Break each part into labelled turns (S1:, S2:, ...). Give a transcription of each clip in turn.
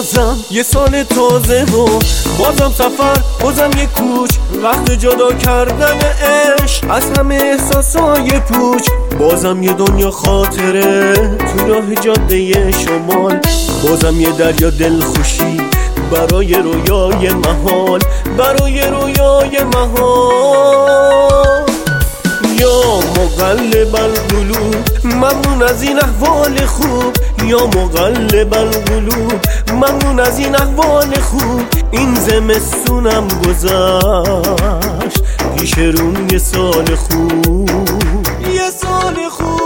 S1: بازم یه سال تازه و بازم سفر، بازم یه کوچ، وقت جدا کردن عشق از همه احساسای پوچ. بازم یه دنیا خاطره تو راه جاده شمال، بازم یه دریا دلخوشی برای رویای محال، برای رویای محال. یا مقلب القلوب ممنون از این احوال خوب، یا مقلب القلوب ممنون از این احوال خوب. این زمستونم گذشت پیش روم یه سال خوب، یه سال خوب.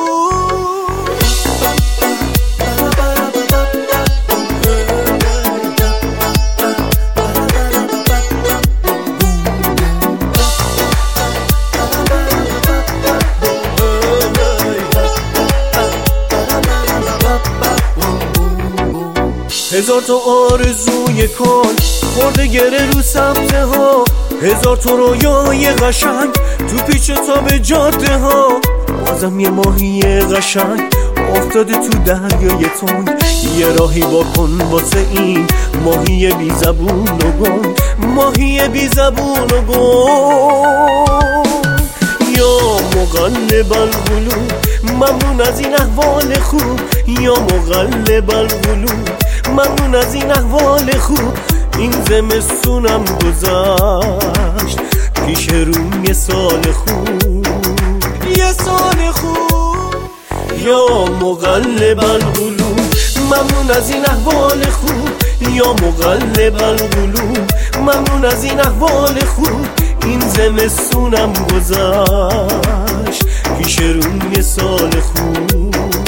S1: 1000 تا آرزوی کن خورده گره رو سبزه ها، 1000 تا رویای قشنگ تو پیچ تاب جاده ها. بازم یه ماهی قشنگ افتاده تو دریای تنگ، یه راهی واکن واسه این ماهی بی زبون و گنگ، ماهی بی زبون و گنگ. یا مقلب القلوب ممنون از این احوال خوب، یا مقلب القلوب ممنون از این احوال خوب. این زمستونم گذشت پیش روم یه سال خوب، یه سال خوب. یا مقلب القلوب ممنون از این احوال خوب، یا مقلب القلوب ممنون از این احوال خوب. این زمستونم گذشت پیش روم یه سال خوب.